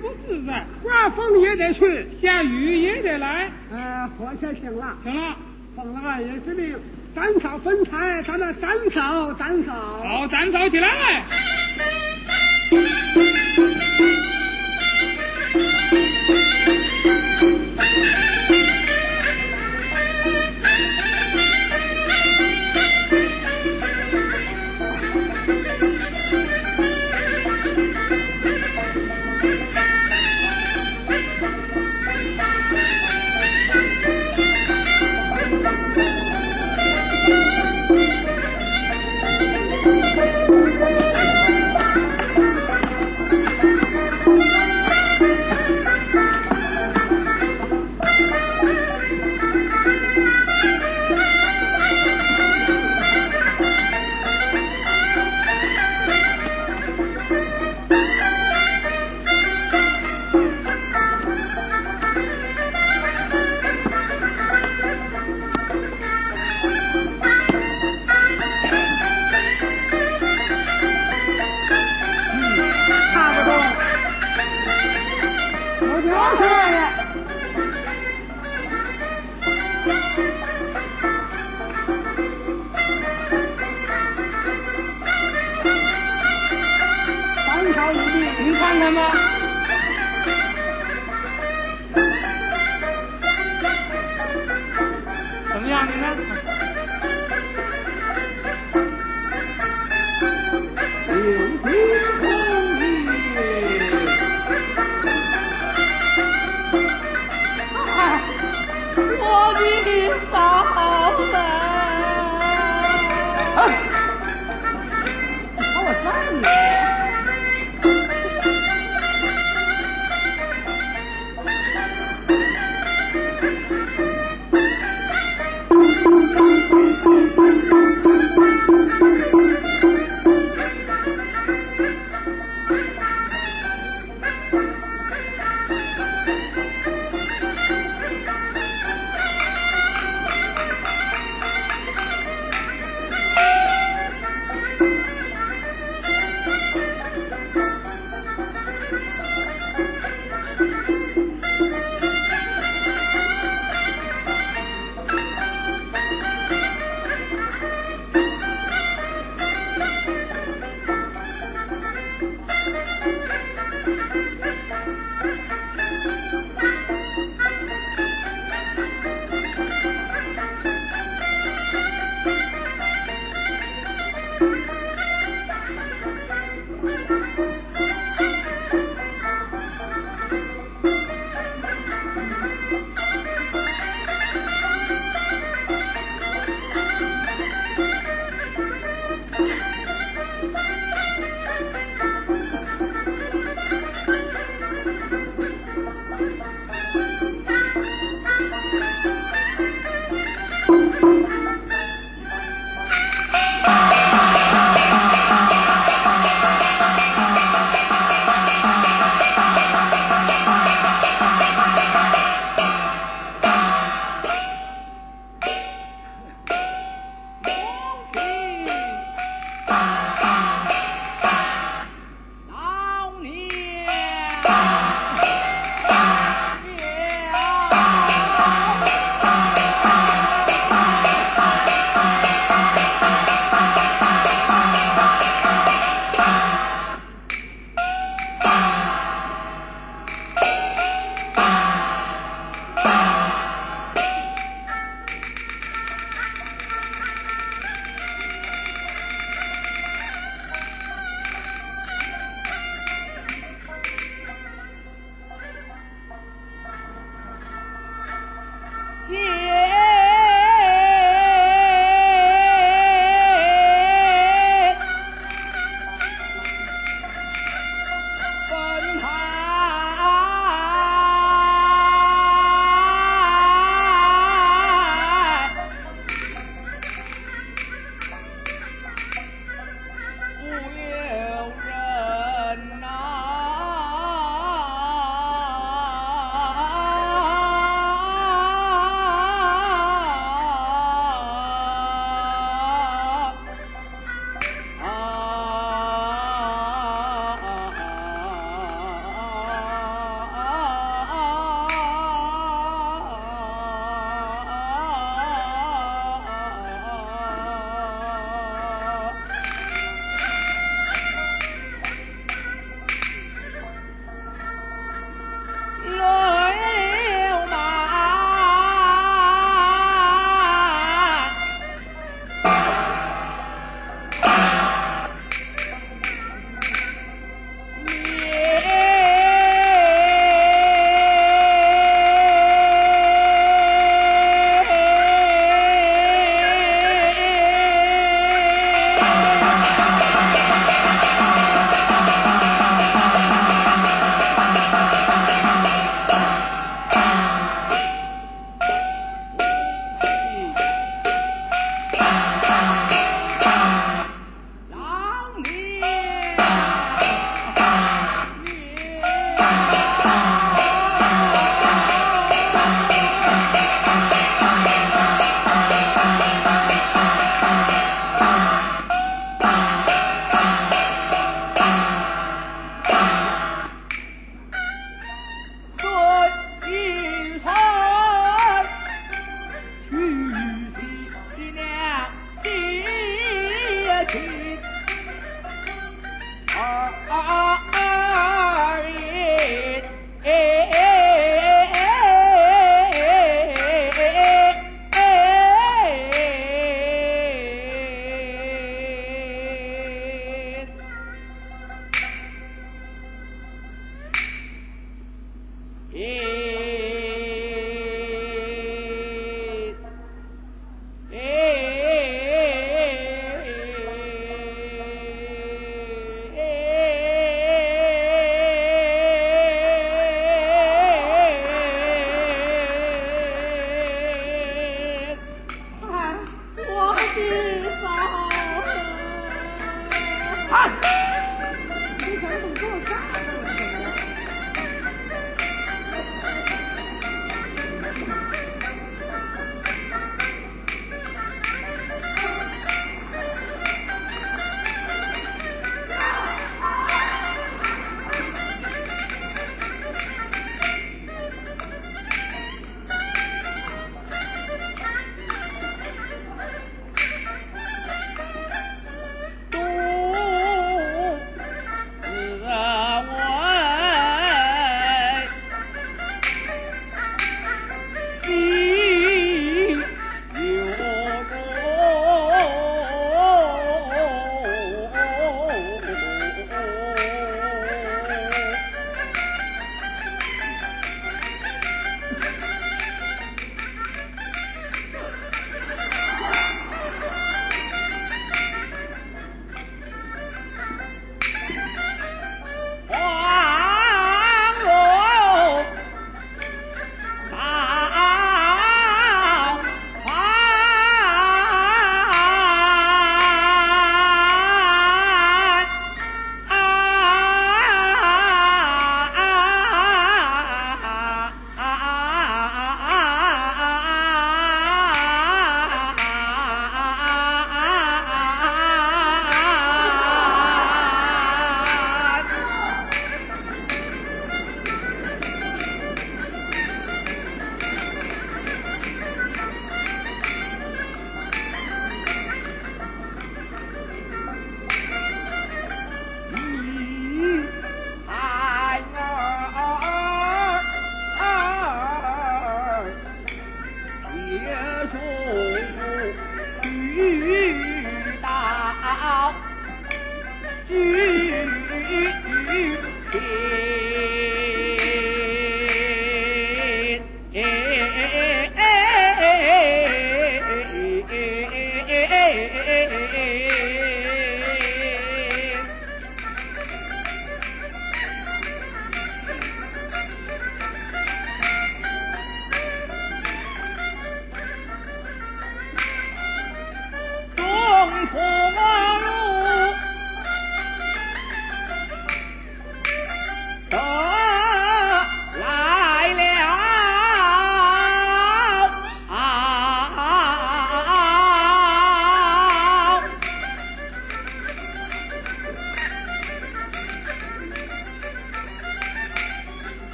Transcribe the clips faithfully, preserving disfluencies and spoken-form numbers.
不自在，刮风也得去，下雨也得来。 呃，伙计听了， 行了， 奉了二爷之命，斩草分柴，咱们斩草斩草。 好，斩草起来。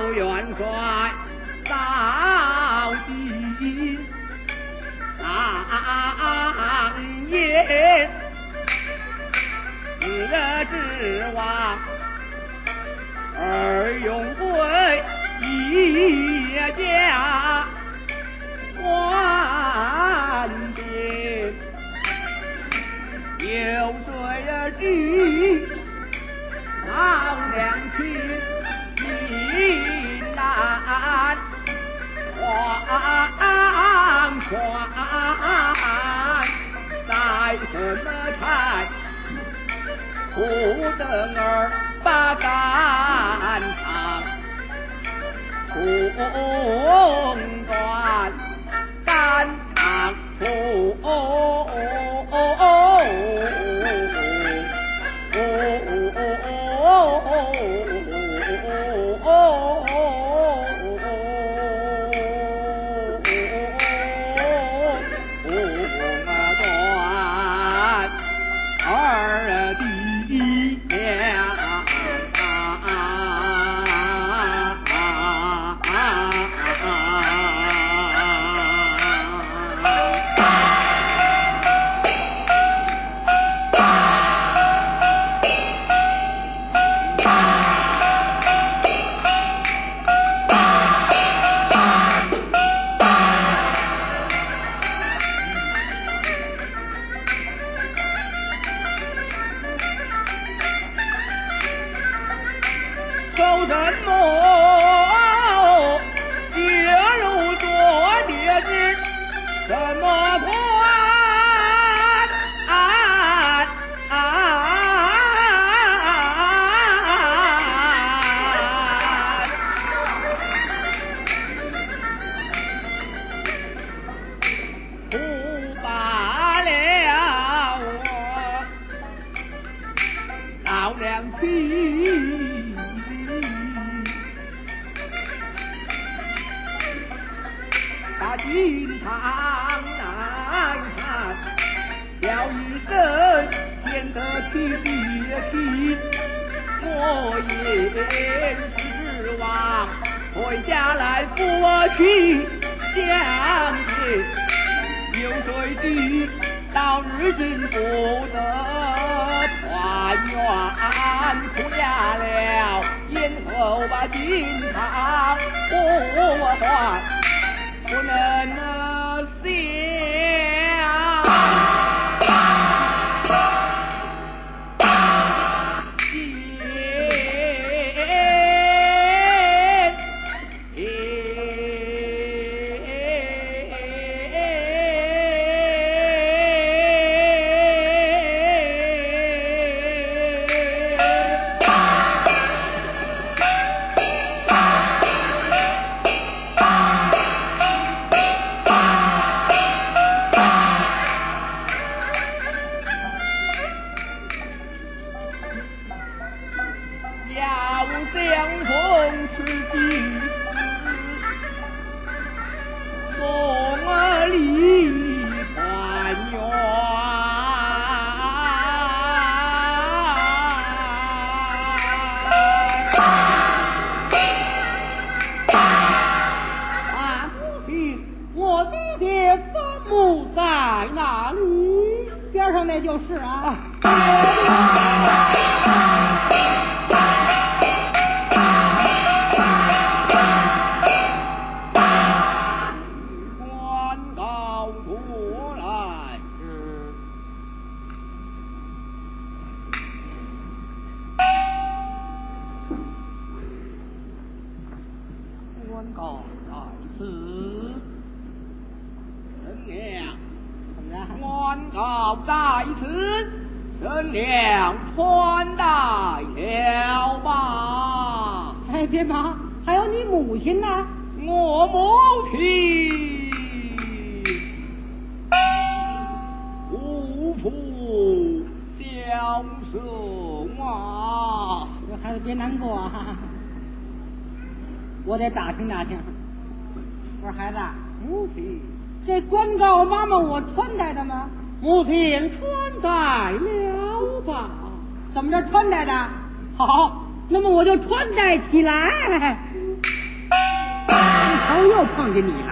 元帅到底当夜四之王而永贵一家万变有水儿去老两亲济南黄船在什么台不等儿把赶场红端赶场红回家来扶我去相见，有水的到日今不得团圆，出家了以后把金堂不还，不能想。 就是啊， 官告出来，官告在此，人娘。官告在此，人娘传代了吧？ 哎，别忙，还有你母亲呢？ 我母亲无父相送啊！ 这孩子别难过啊，我得打听打听。我说孩子， 母亲。 这官告妈妈我穿戴的吗？ 母亲穿戴了吧？ 怎么着穿戴的？好，那么我就穿戴起来。 你瞅又碰见你了。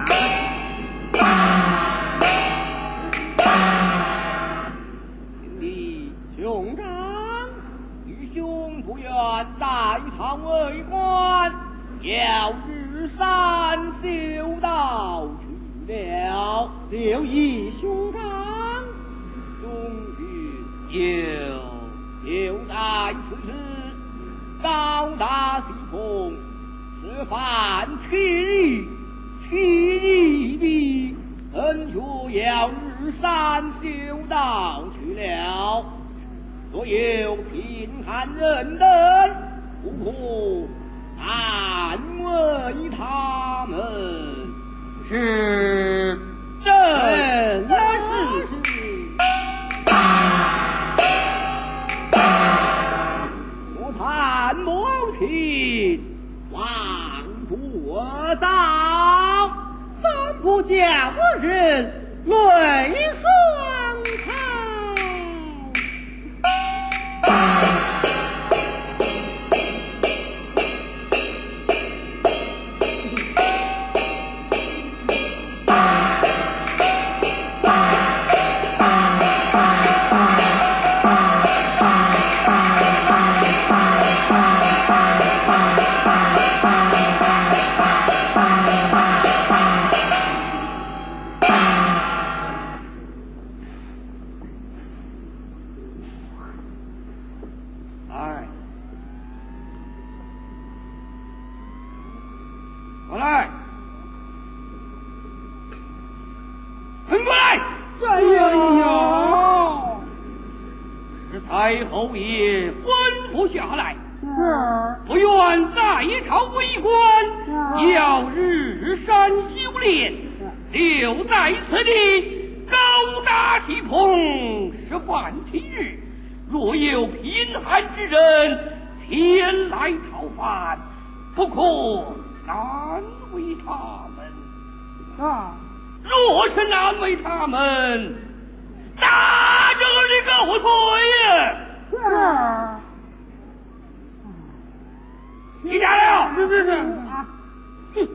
你兄长，愚兄不愿在场为官，要日三修道去了。 刘义兄长， 终于有就在此时，高大西风，是犯其意，其意必恩却要日三修道去了。所有贫寒人等，不可安慰他们。 是这是我叹母亲亡不早，怎不叫人泪双胞？太后爷吩咐下来， 是不愿在朝为官，要日山修炼，留在此地，高大气蓬，是犯其日。若有贫寒之人前来讨饭，不可难为他们啊。 若是难为他们，打这个狗腿呀！ 是。 你家了？ 是是是。 啊。 哼。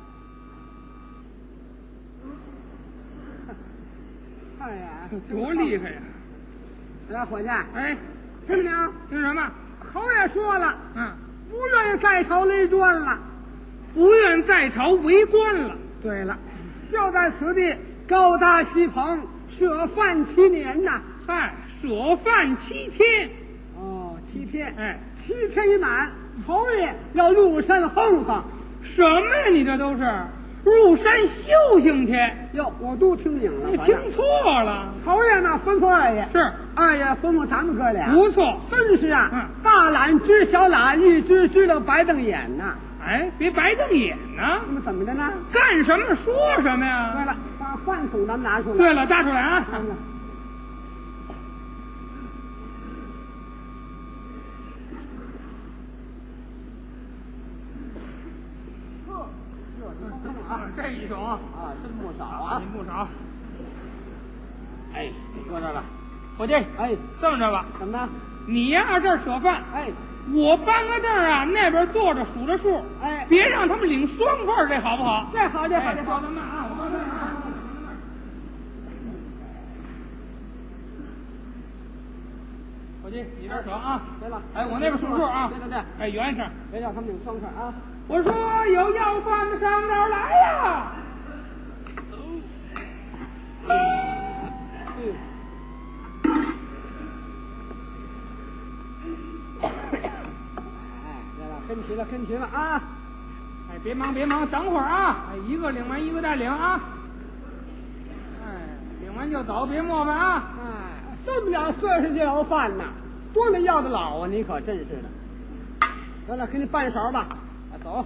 哎呀， 多厉害呀！ 来，伙计， 哎， 听没听？ 听什么？ 侯爷说了， 嗯， 不愿意在朝为官了， 不愿在朝为官了。 对了，就在此地高大西棚，舍饭七年呐。 嗨，舍饭七天。 哦，七天。 哎， 七天一满，侯爷要入山哼哼。 什么呀？你这都是入山修行去？ 哟，我都听明了。 你听错了。 侯爷呢，吩咐二爷。 是。 二爷吩咐咱们哥俩。 不错。 真是啊。 嗯。 大懒知小懒，一只知道白瞪眼呐。 哎，别白瞪眼呢。 那么怎么的呢？ 干什么说什么呀？ 对了，把饭桶咱们拿出来。 对了，拿出来啊。 嗯啊，这一种啊， 真不少啊， 不少。 哎，搁这儿了。 伙计， 哎， 这么着吧， 怎么的？ 你呀这儿舍饭， 哎， 我搬个凳儿啊，那边坐着数着数， 哎， 别让他们领双份，这好不好？ 这好，这好，这好。 稍等慢啊，我稍等啊。伙计，你这儿舍啊。 对了。 哎，我那边数数啊。 对对对。 哎，圆上。 别让他们领双份啊。 我说有要饭的上哪儿来呀？ 嗯。哎，来了，跟齐了，跟齐了啊！ 哎，别忙，别忙，等会儿啊！哎，一个领完，一个再领啊！哎，领完就走，别磨烦啊！ 哎，这么点岁数就要饭呐，多能要的老啊！你可真是的。得了，给你办勺吧。啊，走。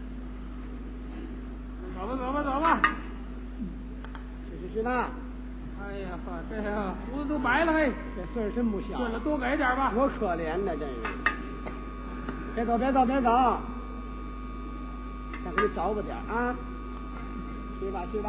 走吧，走吧，走吧。 是是是呢。 哎呀呵，这个胡子都白了嘿， 这岁数真不小。 对了，多给点吧。 多可怜呢，真是。别走，别走，别走。再给你找吧点啊。去吧，去吧。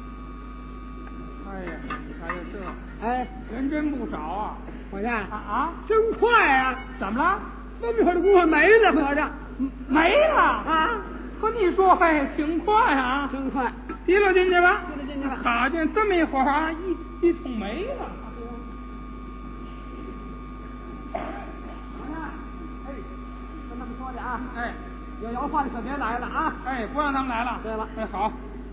哎呀，你看这这， 哎， 人真不少啊！ 伙计， 啊啊， 真快啊！ 怎么了？ 这么一会儿的功夫没了，合着没了啊！ 和你说还挺快啊， 真快， 提溜进去吧， 提溜进去了好家伙，这么一会儿啊，一一通没了。 哎，跟他们说的啊， 哎， 有要饭的可别来了啊！ 哎，不让他们来了。 对了， 哎，好。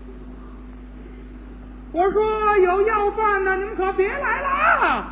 我说有要饭的，你们可别来了啊！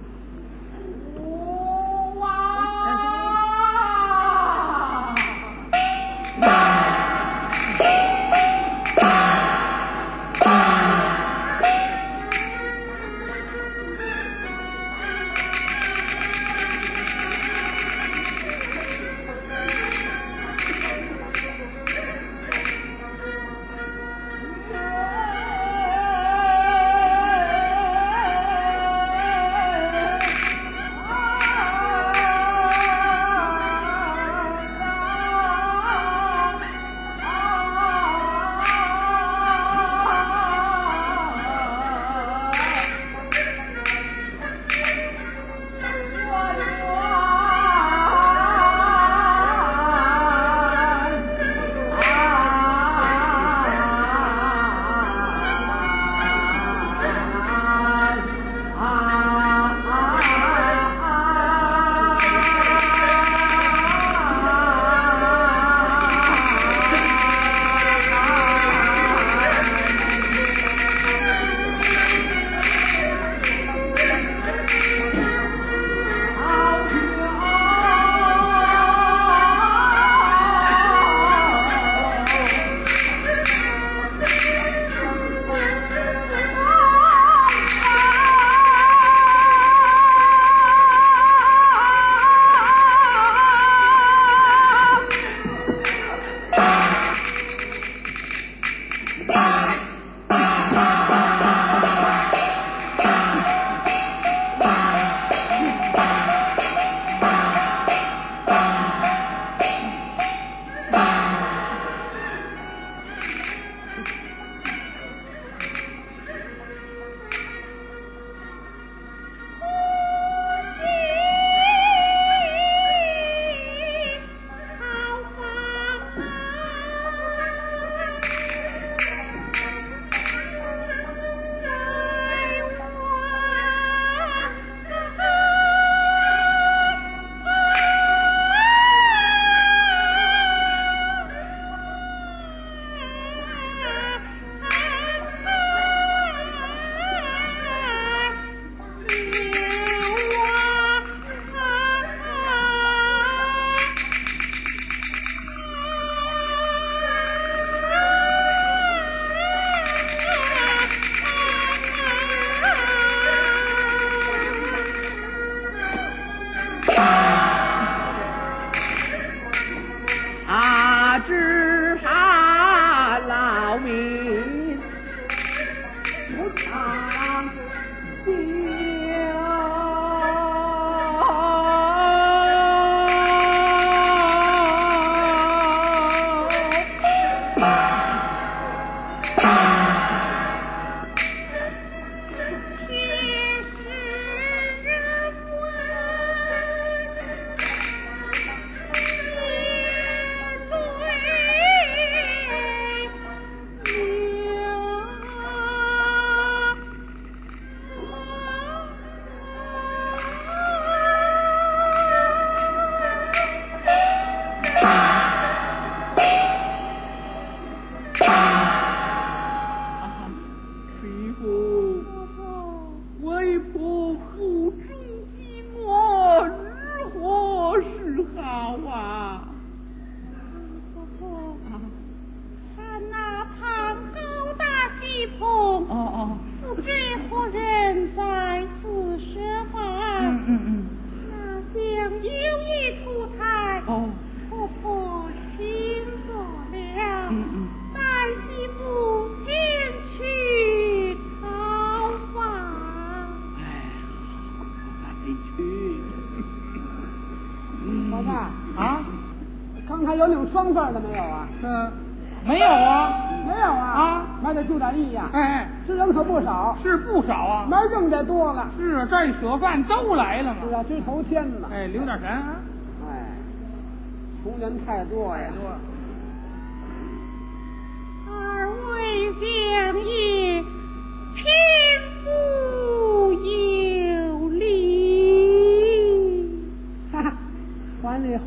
有领双份的没有啊？ 嗯，没有啊， 没有啊啊， 那得注点意呀。 哎， 这人可不少， 是不少啊， 门更得多了。 是啊，这舍饭都来了嘛。 是啊，这头天了。 哎，留点神啊。 哎，穷人太多呀。 多。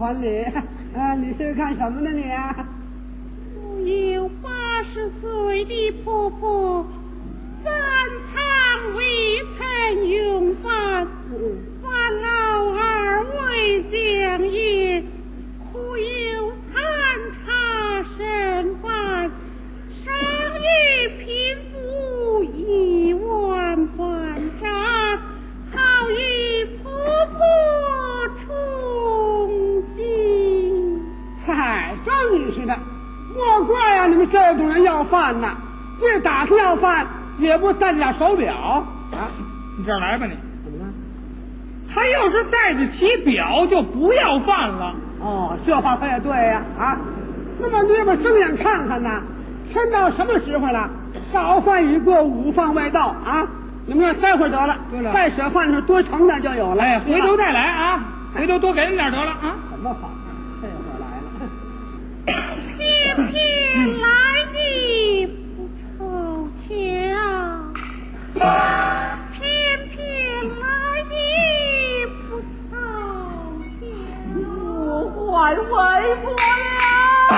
管理。啊，你是干什么的你啊？ 我有八十岁的婆婆，三餐未曾用饭，烦恼二位将爷，苦有参茶剩饭，上月贫妇一碗饭渣，好与婆婆重进。 嗨，正是的，莫怪呀、啊，你们这种人要饭呐，越打听要饭，也不带点手表啊。 你这儿来吧你。 怎么了？ 他要是带得起表，就不要饭了。 哦，这话可也对呀 啊, 啊。那么你要不睁眼看看呐，天到什么时候了？早饭已过，午饭未到啊！你们要待会儿得了。 对了， 再舍饭的时候多盛点就有了。 哎，回头再来啊，回头多给你点得了啊。 怎么好？这会儿来了。 偏偏来的不凑巧，偏偏来的不凑巧， 我换为国了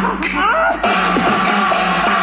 啊！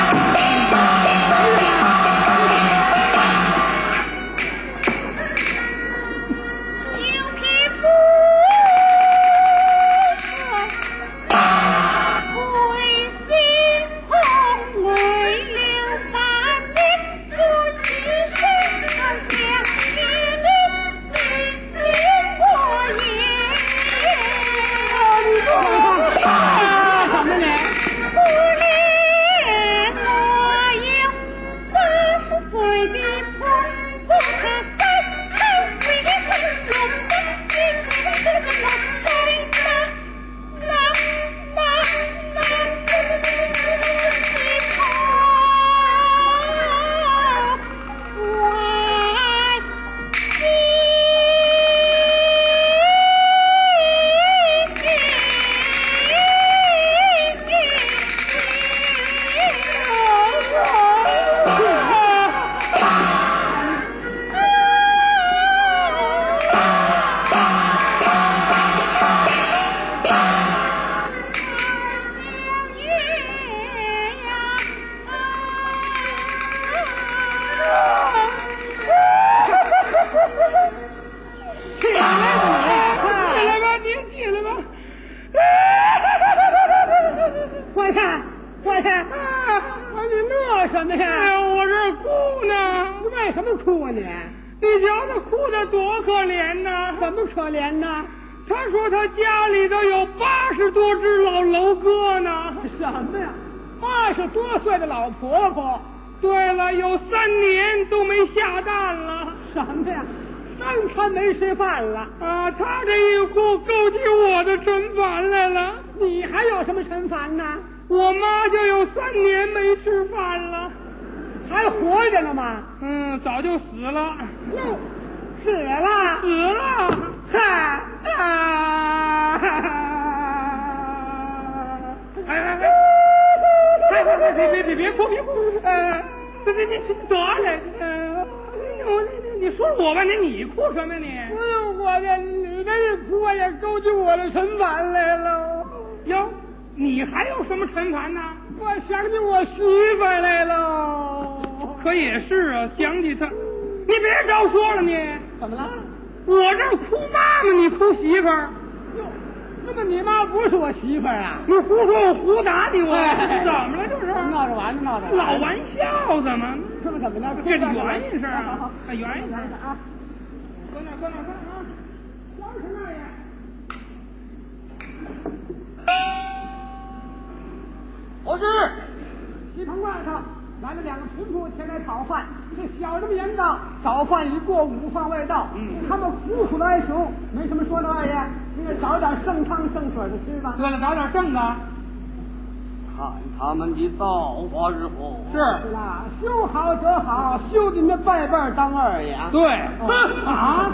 我是西棚外头来了两个仆仆前来讨饭，这小人们言道早饭已过，午饭未到，嗯，他们苦苦的哀求，没什么说的，二爷，应该找点剩汤剩水的吃吧。 对了，找点剩的。 看他们的造化日后。 是是啦，修好则好，修的那拜拜当二爷。 对， 哦、啊。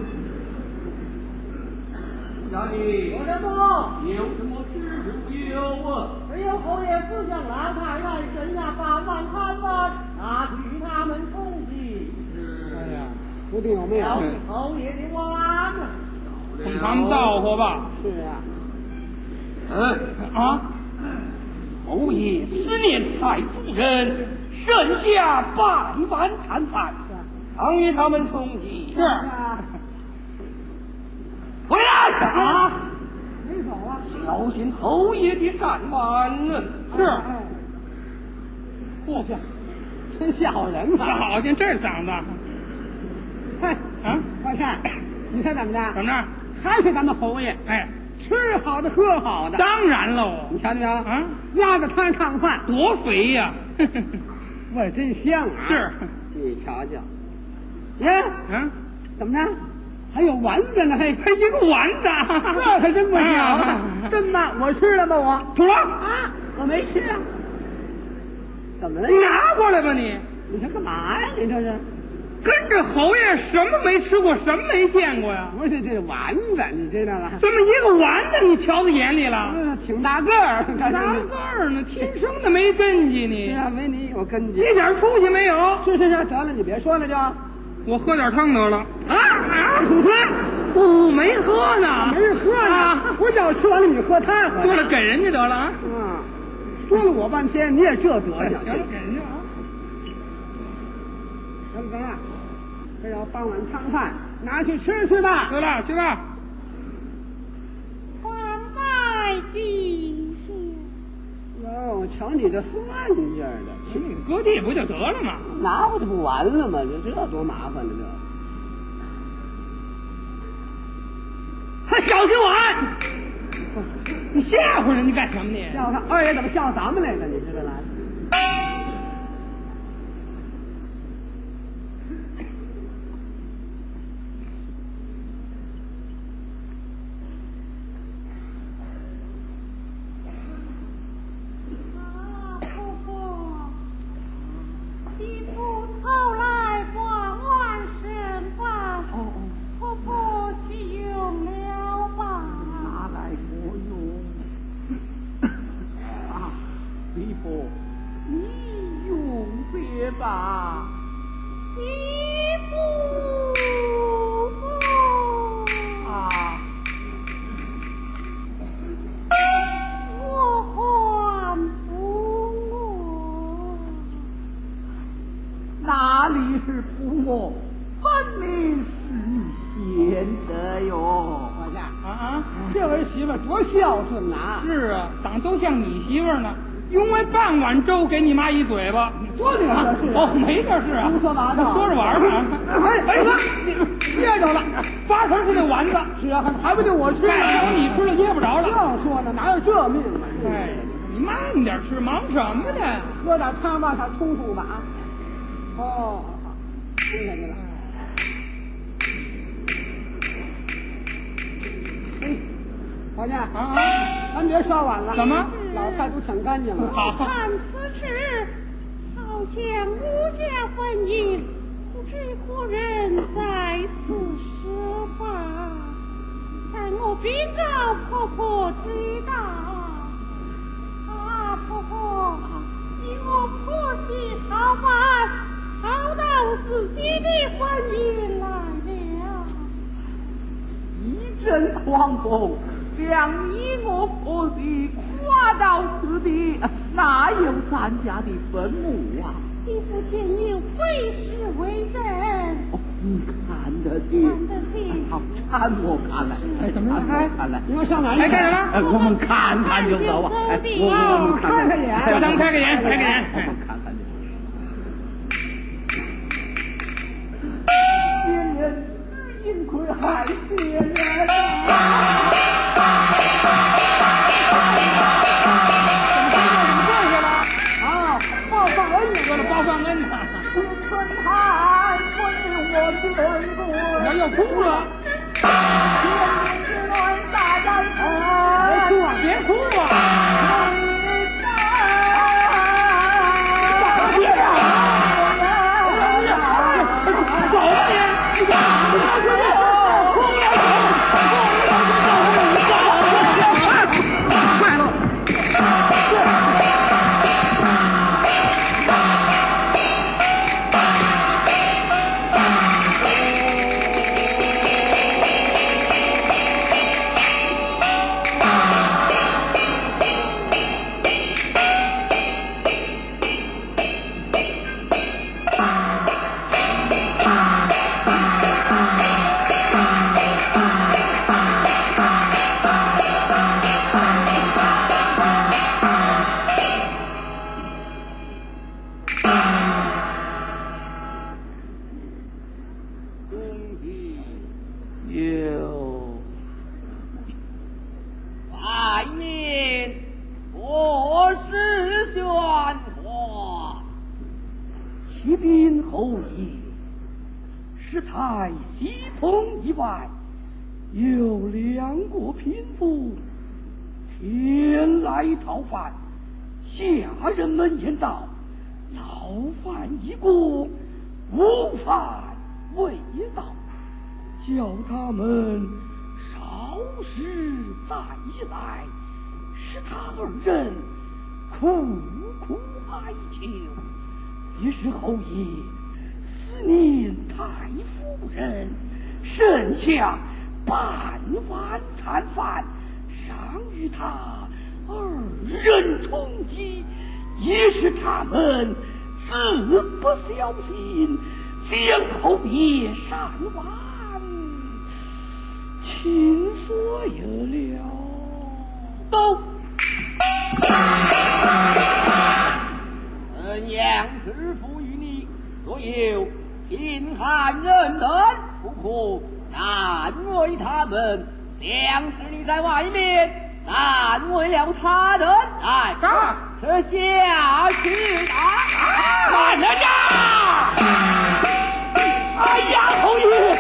家里有什么？ 有什么吃无有啊？ 只有侯爷思想老太太身下把饭看饭，拿去他们充饥。 是。 哎呀，不定有没有？ 侯爷的碗。 从他们造化吧。 是啊。 嗯啊， 侯爷思念太夫人，剩下半碗残饭，常与他们同济。 是。 回来啊！没走啊！ 小心侯爷的善碗。 是。 过去，真吓唬人啊！ 好听这嗓子。 嗨啊， 快看，你看怎么的？ 怎么着？ 还是咱们侯爷， 哎， 吃好的喝好的。 当然喽。 你瞧瞧啊， 鸭子汤炕饭多肥呀！ 味真香啊！ 是。 你瞧瞧，耶， 嗯， 怎么着？还有丸子呢，嘿， 还一个丸子， 这可真不小了。真的，我吃了吗？我出来啊，我没吃啊。怎么了？ 你拿过来吧你。 你这干嘛呀？你这是跟着侯爷什么没吃过，什么没见过呀？ 不是这丸子，你知道吗？ 这么一个丸子，你瞧在眼里了？ 嗯，挺大个儿， 大个儿呢，天生的没根基你。 是啊，没你有根基， 一点出息没有。 是是是，得了，你别说了就。 我喝点汤得了。啊啊！我没喝呢， 没人喝呢。我叫吃完了你喝太喝。 对了，给人家得了啊。 嗯，说了我半天，你也这德行。 给人家啊。 成哥，这要半碗汤饭，拿去吃去吧。 得了，去吧。 放在地上。 哟，瞧你这算劲儿的， 请你搁地不就得了吗？ 拿不就不完了吗？这这多麻烦呢这。 还小心碗！你吓唬人，你干什么你？ 笑他二爷怎么笑咱们来了？你知道吗？ 吧， 你不啊， 我还不我， 哪里是不我，分明是贤德哟。 我家啊啊， 这儿媳妇多孝顺呐！ 是啊，长都像你媳妇儿呢。用完半碗粥给你妈一嘴巴， 说这个事哦，没这事啊， 胡说八道， 说着玩儿呢。 哎哎哥，你噎着了， 八成是那丸子， 是啊，还还不得我吃？ 要你吃了噎不着了。 这说呢，哪有这命啊？ 哎，你慢点吃，忙什么呢？ 喝点汤吧，它冲突吧啊。哦，好好，冲下去了。哎，伙计啊啊， 咱别刷碗了。 怎么？ 老太都抢干净了。 好， 看此事，好像吴家婚姻，不知何人在此设法，待我禀告婆婆知道。啊，婆婆，以我婆媳好办，好到自己的婚姻来了。 一阵狂风，将你我婆媳刮到此地，哪有咱家的坟墓啊？ 媳妇见有非事为证， 哦，你看得见， 看得见。 好，看我看来， 哎，怎么了？ 看我看来， 你要上哪儿？ 哎，干什么？ 哎，我们看看就走啊！哎，我我们看看眼小张开个眼，开个眼。 我们看看就走。仙人幸亏还仙人啊！ 报放恩呢， 为了报放恩呢。 春寒温我眷顾， 我要哭了。 天之暖大战别哭啊！别哭啊！走吧你！ 快了。 意，是在西风以外有两国贫妇前来讨饭，下人们言道：早饭已过，午饭未到，叫他们稍时再来，使他二人苦苦哀求。于是后夜，思念太夫人，剩下半碗残饭，赏与他二人充饥。也是他们自不小心，将后夜善碗请所有了。都本样师父与你若有贫寒人等，不可难为他们，将使你在外面难为了他人，来吃下去吧。 慢着呀！哎呀，后爷，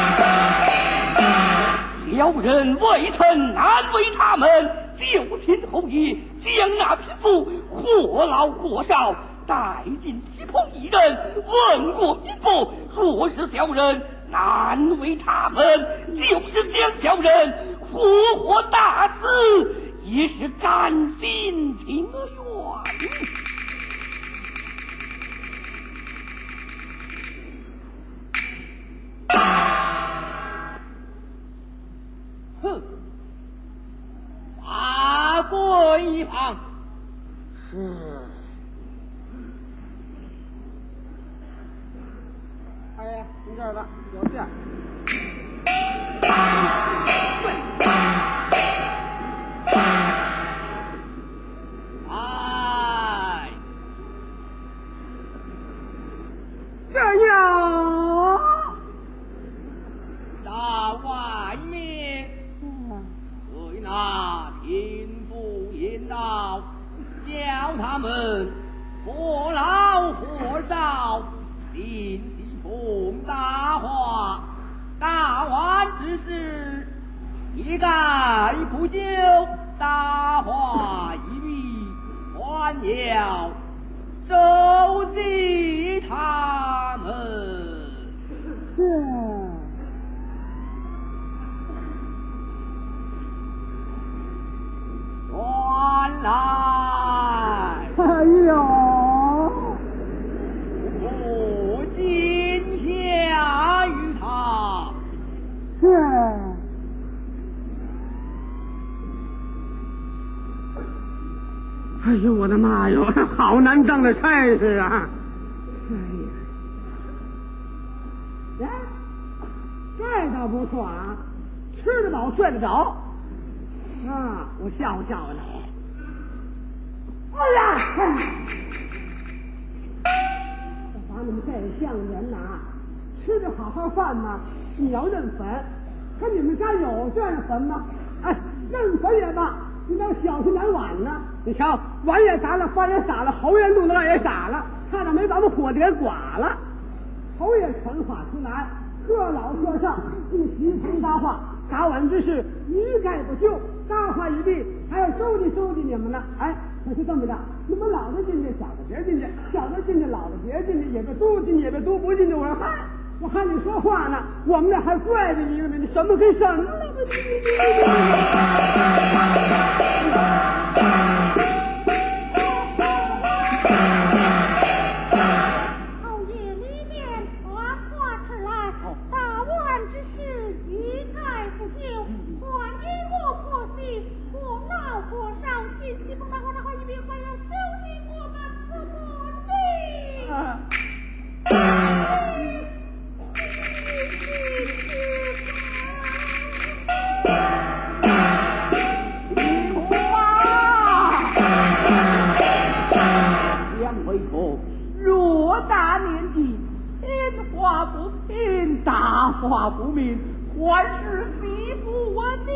小人未曾难为他们，就请后爷将那匹夫或老或少带进西棚一人，问过兵部，若是小人难为他们，就是将小人活活打死，也是甘心情愿。 哼，罚跪一旁。 是。 哎呀，您这儿的有事。 哎， 这样到外面对那贫妇言道，叫他们或老或少，尽其奉大话，大碗之事，一概不就，大话一笔，还要收集他们。传来， 哎呦， 我今下于他。 是。哎呦，我的妈哟，好难当的差事啊！哎呀，哎，这倒不错啊，吃得饱，睡得着。啊，我笑话笑话他。哎呀，把你们这乡人呐，吃着好好饭嘛，你要认粉，可你们家有这样的粉吗？哎，认粉也罢，你要小心点碗呢。你瞧，碗也砸了，饭也洒了，侯爷肚子也洒了，差点没把我们伙计给剐了。侯爷传话出来，各老各少，用席棚搭话，打碗之事一概不休，大话一毕，还要收集收集你们呢。哎，可是这么着，你们老的进去，小的别进去；小的进去，老的别进去，也别都进去，也别都不进去。我说嗨，我喊你说话呢，我们这还怪着你呢，你什么跟什么了？ 后夜里面传话迟来，大碗之事一概不就，还给我婆媳，或老或少，进西风大话大话一遍，还要收集我们父母的。 啊若大年纪，听话不听，大话不明，还是媳妇我的。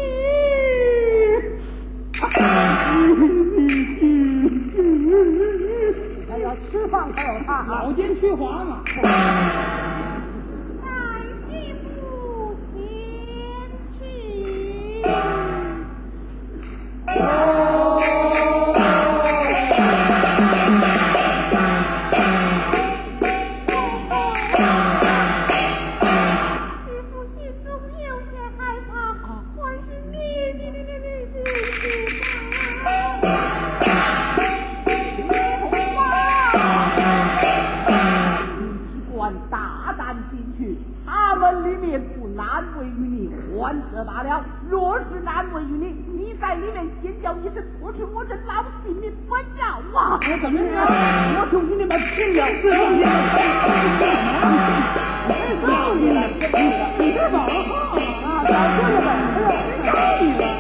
哎呀，吃饭上才有他， 老奸取滑嘛。 在吉步前去。 官责罢了，若是难为于你，你在里面尖叫一声，我是我这老性命不要啊！ 我怎么样？ 我求你们听了，自动点。 哎，告你了，你是保号啊？找对了呗，告你了。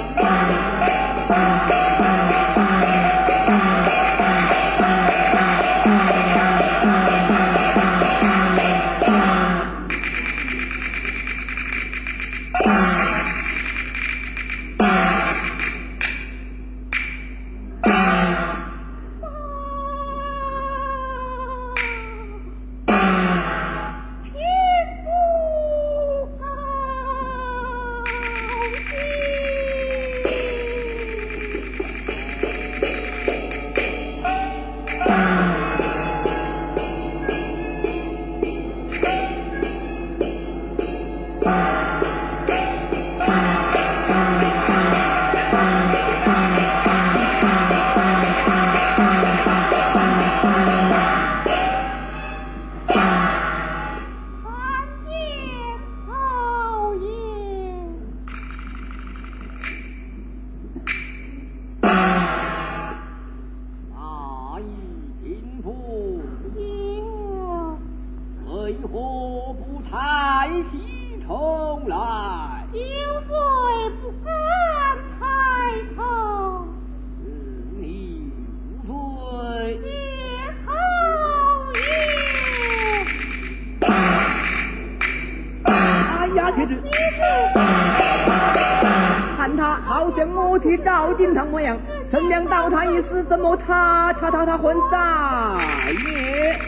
看他好像母体照金汤模样，曾想到他一时怎么他他他他混在也。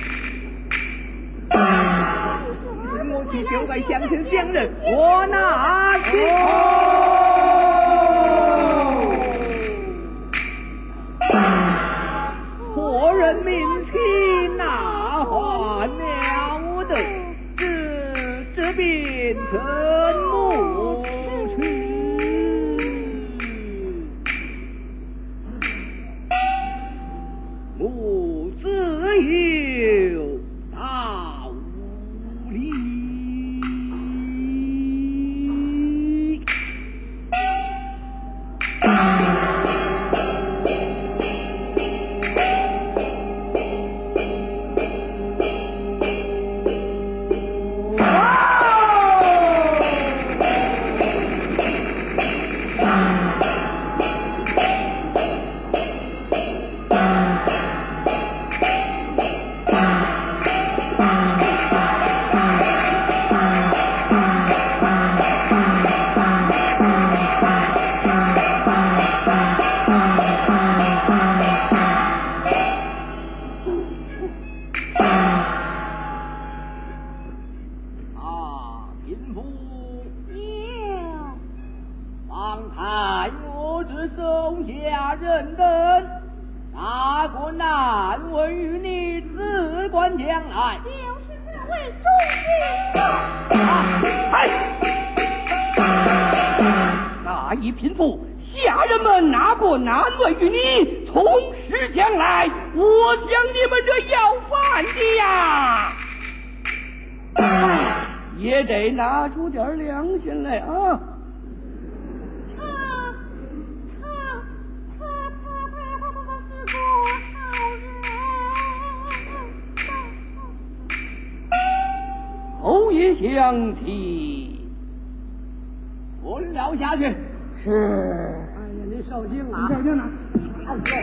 母体就该相亲相认，我拿去。破人民情那还了得，这这变成母去。母子有大无理，拿出点良心来啊！ 他他他他他他他是个好人。 侯爷相提， 混了下去。 是。 哎呀，您受惊了， 你受惊了。 按住。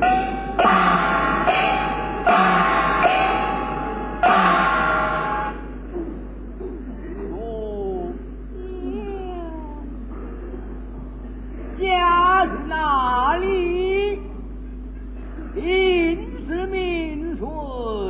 家住哪里？姓氏名顺。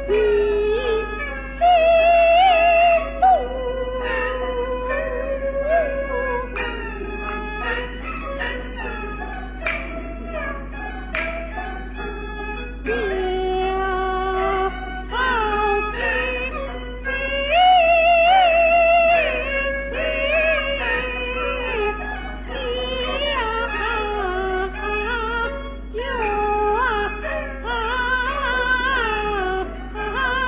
啊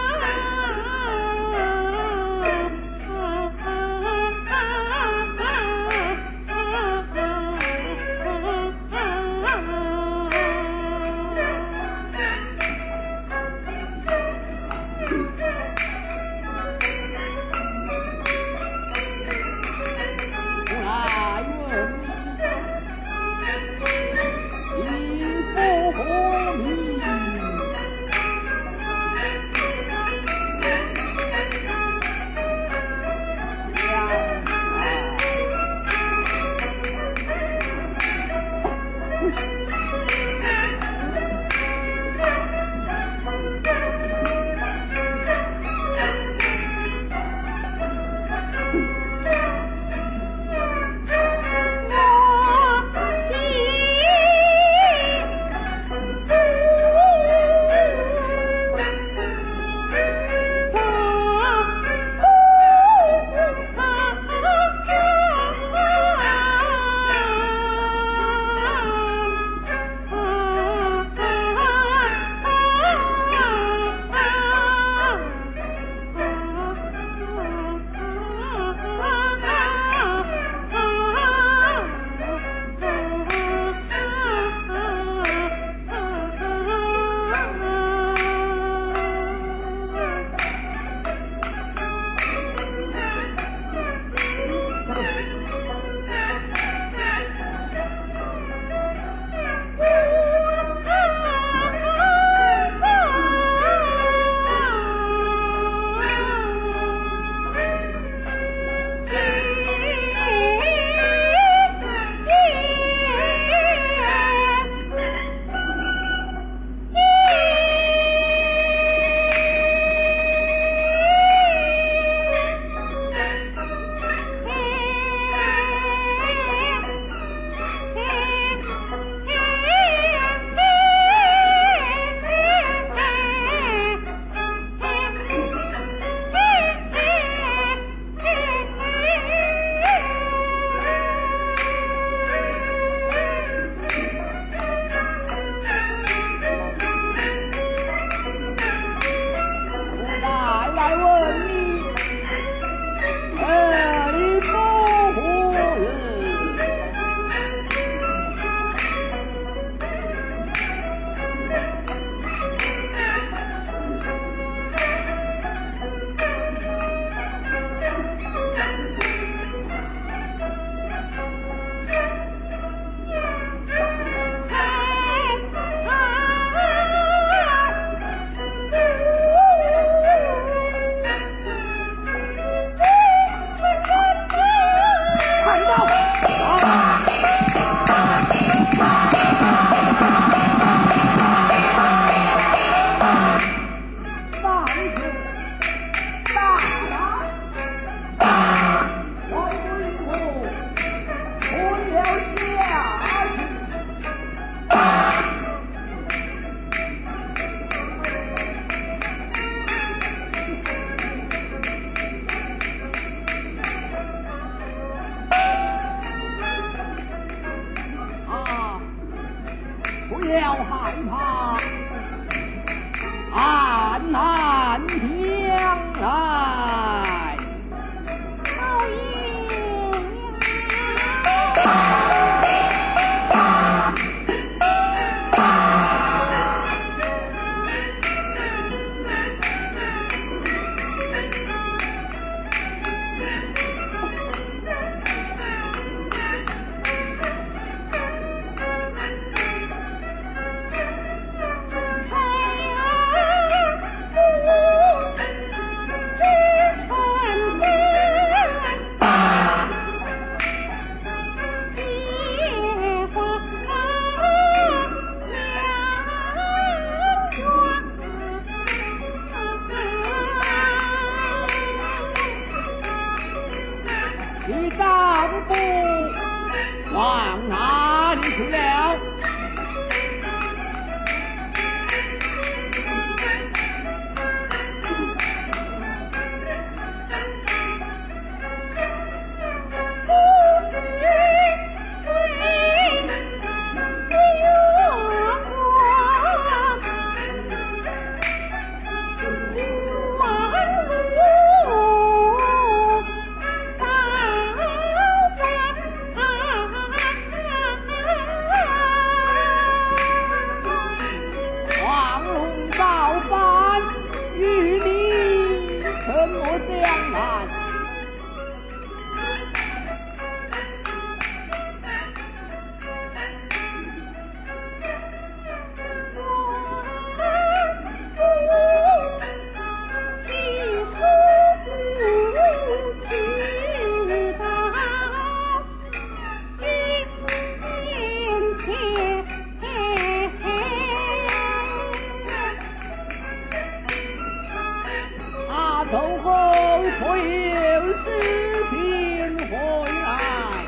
走后可有事情回来？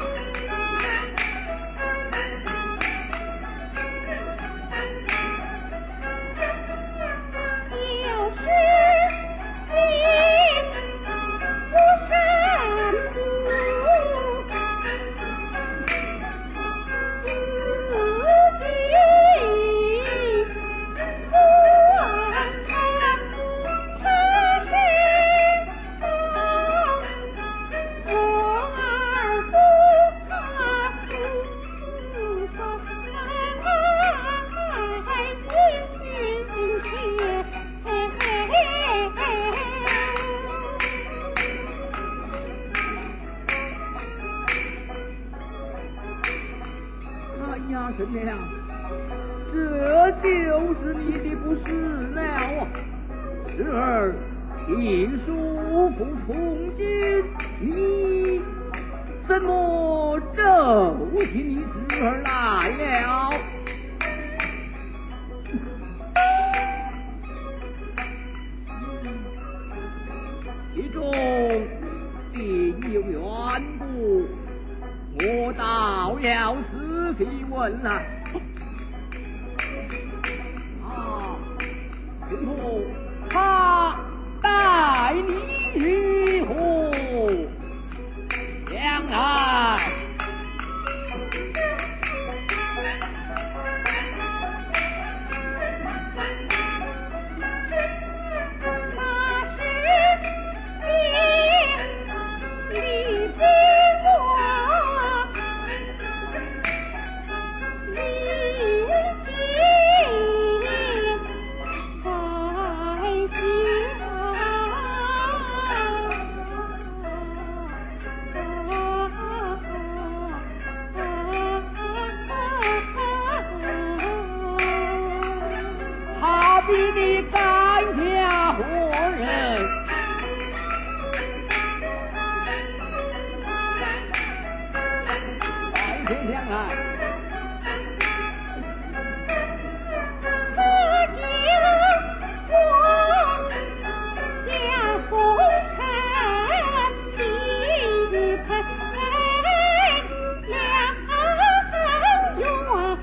有事情不善不，自己不安康，此事我儿不怕不怕，心心切。 哎呀，神娘，这就是你的不是了啊！侄儿听叔父从今，你怎么咒起你侄儿来了？其中定有缘故，我倒要仔细问来。啊，师傅，他待你如何？将来比你干家活人，白天将来， 可敬我家风尘，地盆两远。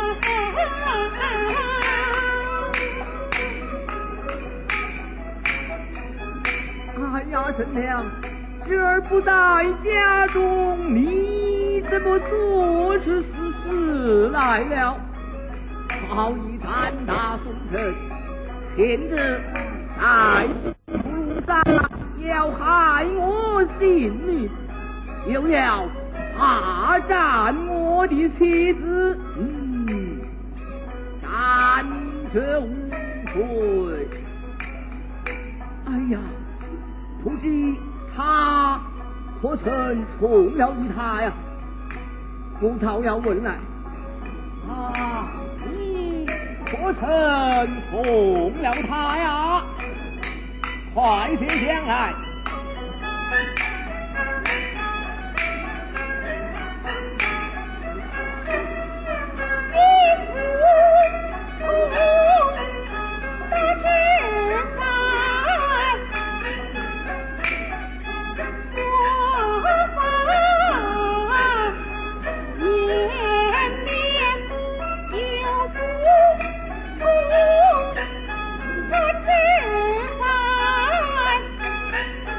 哎呀，神娘，侄儿不在家中，你怎么做出此事来了？好一胆大风尘，现在在路上要害我性命，又要霸占我的妻子，嗯，胆这无愧。哎呀！不知他可曾从了于他呀？我倒要问来，啊，你可曾从了他呀？快些讲来。 我知道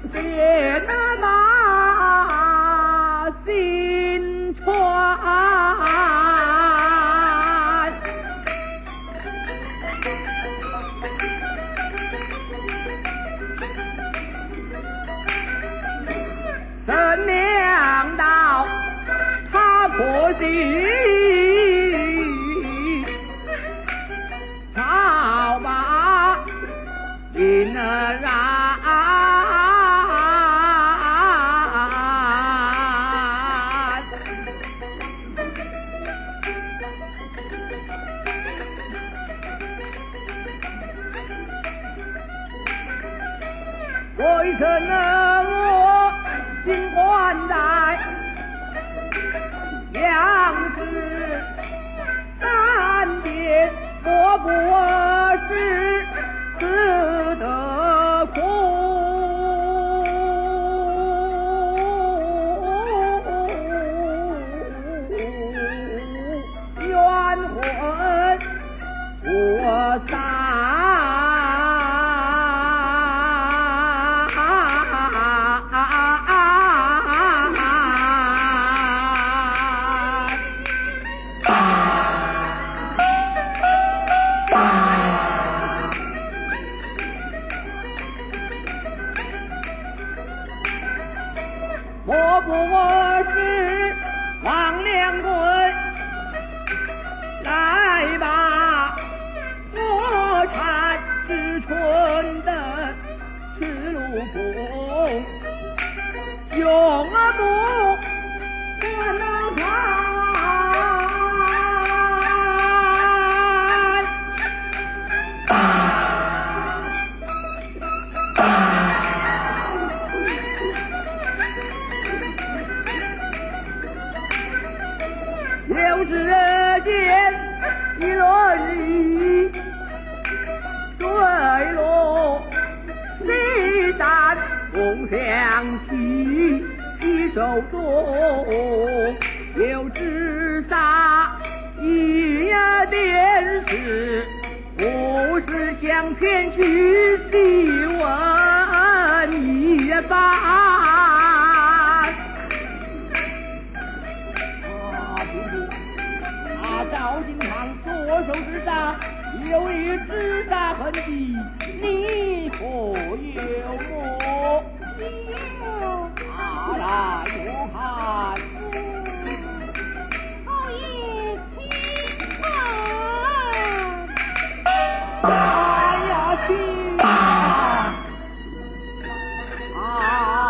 别那马新船，怎料到他破地早把引然为什么我心关在杨氏三边，我不是死得苦，冤魂我散。我不是王良贵，来吧，我产之春的赤鹿峰，永不可能看。又是见一轮雨，坠落西山风响起，一手中又只杀一点事，不是向前去细问一番。赵金堂左手之上有一指甲痕迹，你可有么？ 有。 拿来我看。 侯爷请看。 哎呀，请看！啊！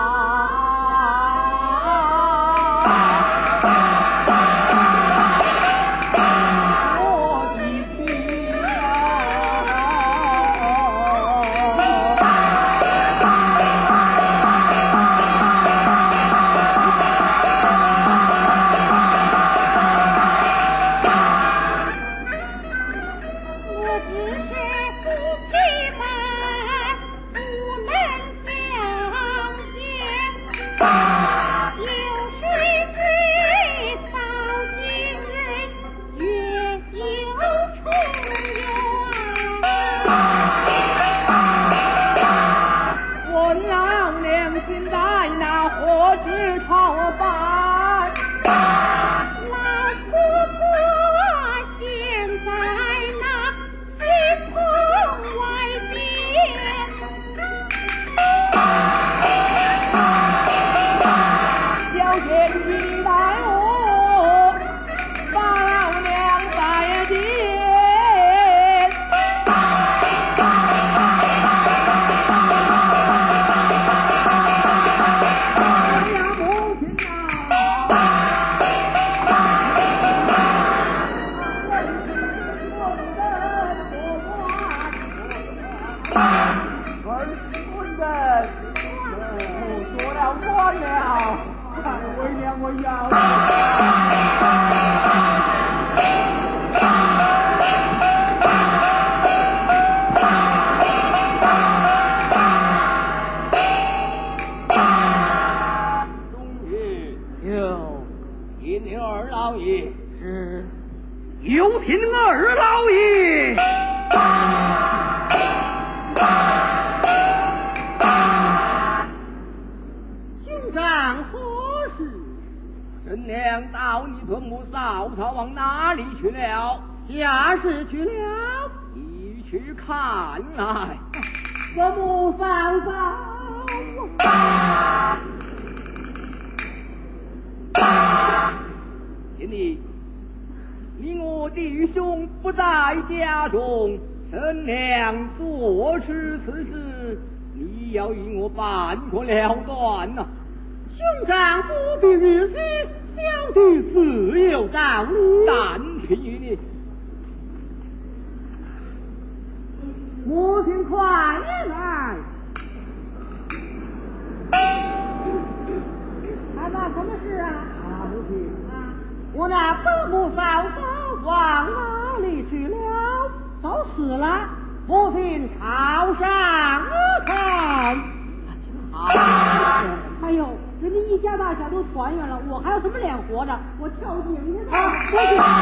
有请二老爷。 何事？陈娘道你屯母嫂嫂往哪里去了？ 下世去了。 你去看来。 我母嫂嫂。 今日你我弟兄不在家中，陈娘做事此事，你要与我办个了断呐、啊！ 兄长不必日息，小弟自有道理。 但凭于你， 母亲快来！孩子，什么事啊？ 啊，母亲啊，我那伯母嫂嫂往哪里去了？都死了。母亲朝上看。 好。 哎呦，人家一家大小都团圆了，我还有什么脸活着？我跳井去了。 啊，母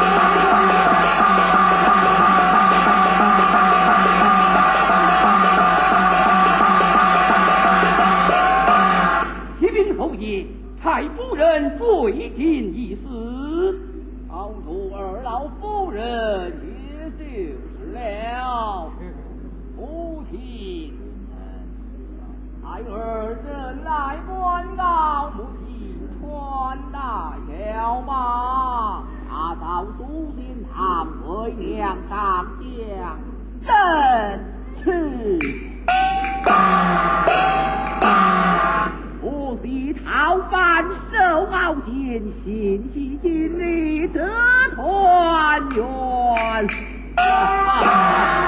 启禀侯爷，太夫人最近已死， 熬出二老夫人也就是了。母亲，孩儿正来关告母亲传代了吗？大嫂祖殿堂为娘上香，正是。不惜逃犯受熬煎，心系今日得团圆。